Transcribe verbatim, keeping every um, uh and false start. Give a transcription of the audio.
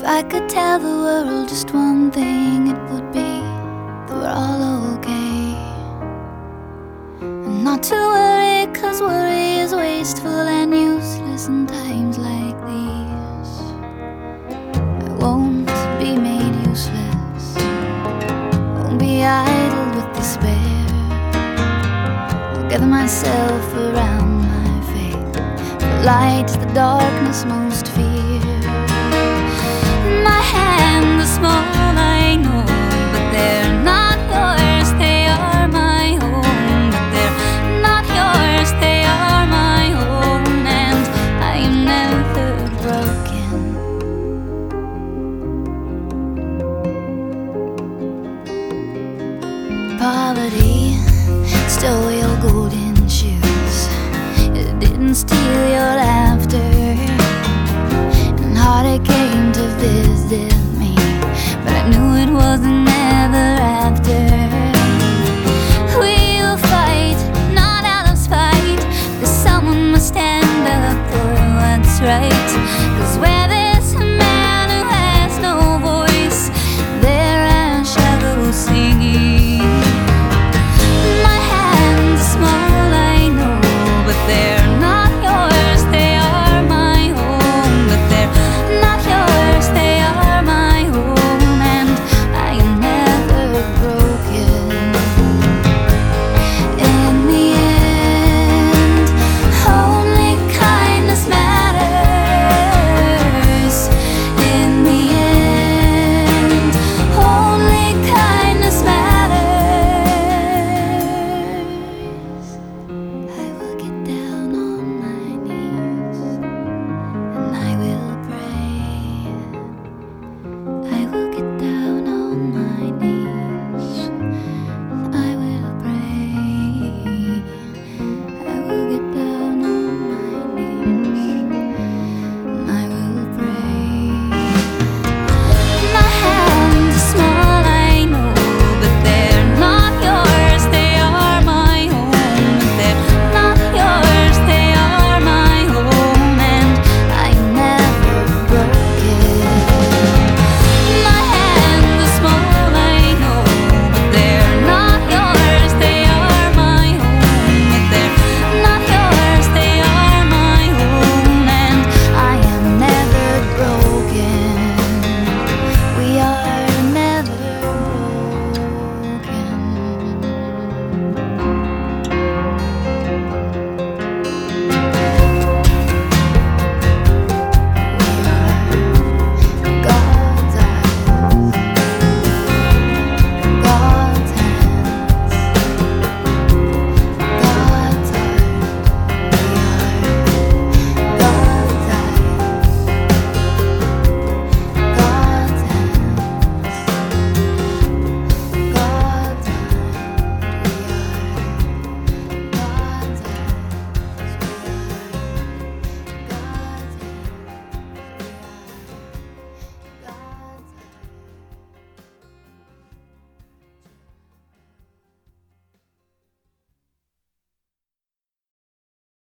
If I could tell the world just one thing, it would be that we're all okay. And not to worry, cause worry is wasteful and useless in times like these. I won't be made useless, won't be idle with despair. I'll gather myself around my faith, for light is the darkness most fear. In my hand the small